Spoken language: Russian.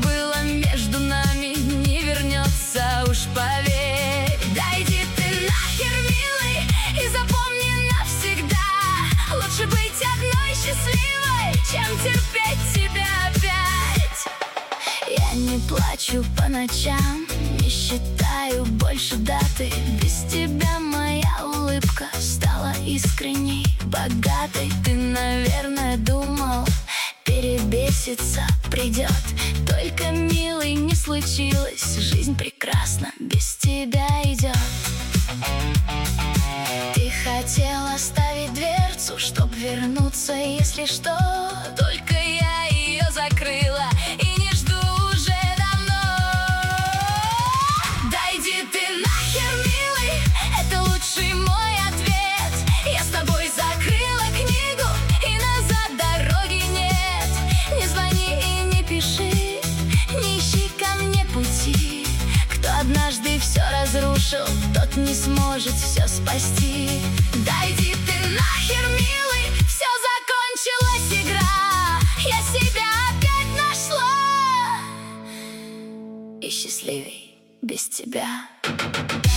было между нами, не вернется, уж поверь. Да иди ты нахер, милый, и запомни навсегда: лучше быть одной счастливой, чем терпеть тебя опять. Я не плачу по ночам, не считаю больше даты. Без тебя моя улыбка стала искренней, богатой. Ты, наверное, думал, перебеситься придет. Только, милый, не случилось. Жизнь прекрасна, без тебя идет. Ты хотел оставить дверцу, чтоб вернуться, если что. Только я ее закрыла и не жду уже давно. Да иди ты нахер, милый, это лучший мой ответ. Я с тобой закрыла книгу, и назад дороги нет. Не звони и не пиши, не ищи ко мне пути. Кто однажды все разрушил, тот не сможет все спасти. Да иди ты нахер, милый, все закончилась игра. Я себя опять нашла, и счастливей без тебя.